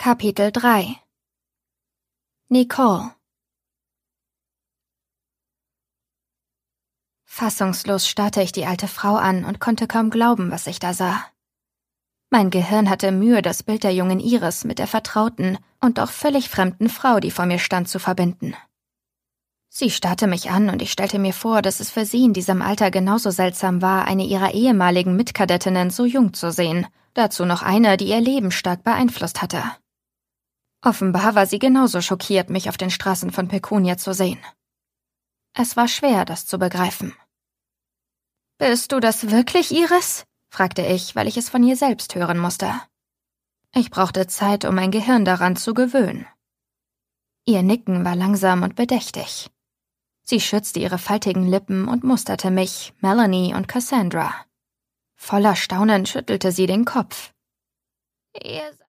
Kapitel 3 Nicole. Fassungslos starrte ich die alte Frau an und konnte kaum glauben, was ich da sah. Mein Gehirn hatte Mühe, das Bild der jungen Iris mit der vertrauten und doch völlig fremden Frau, die vor mir stand, zu verbinden. Sie starrte mich an und ich stellte mir vor, dass es für sie in diesem Alter genauso seltsam war, eine ihrer ehemaligen Mitkadettinnen so jung zu sehen, dazu noch eine, die ihr Leben stark beeinflusst hatte. Offenbar war sie genauso schockiert, mich auf den Straßen von Pecunia zu sehen. Es war schwer, das zu begreifen. »Bist du das wirklich, Iris?« fragte ich, weil ich es von ihr selbst hören musste. Ich brauchte Zeit, um mein Gehirn daran zu gewöhnen. Ihr Nicken war langsam und bedächtig. Sie schützte ihre faltigen Lippen und musterte mich, Melanie und Cassandra. Voller Staunen schüttelte sie den Kopf.